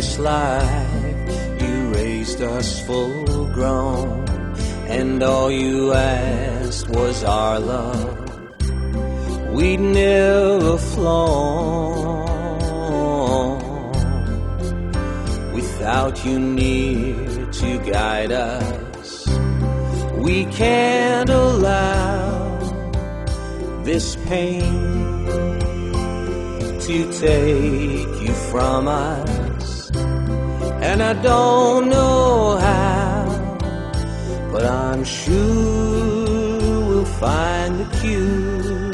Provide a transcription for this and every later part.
this life, you raised us full grown, and all you asked was our love. We'd never flown without you near to guide us. We can't allow this pain to take you from us, and I don't know how, but I'm sure we'll find the cure.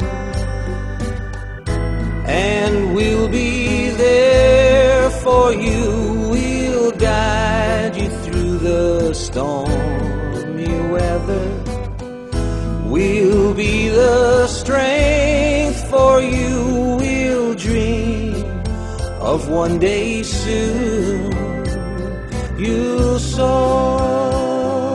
And we'll be there for you. We'll guide you through the stormy weather. We'll be the strength for you. We'll dream of one day soon you'll soar.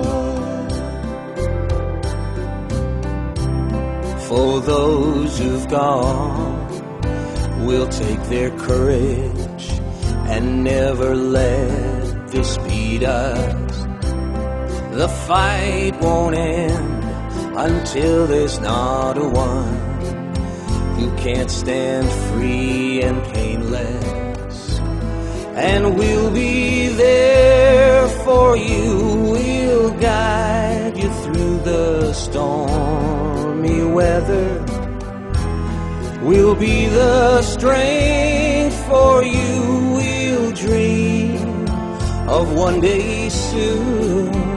For those who've gone, we'll take their courage and never let this beat us. The fight won't end until there's not a one who can't stand free and painless. And we'll be there for you. We'll guide you through the stormy weather. We'll be the strength for you. We'll dream of one day soon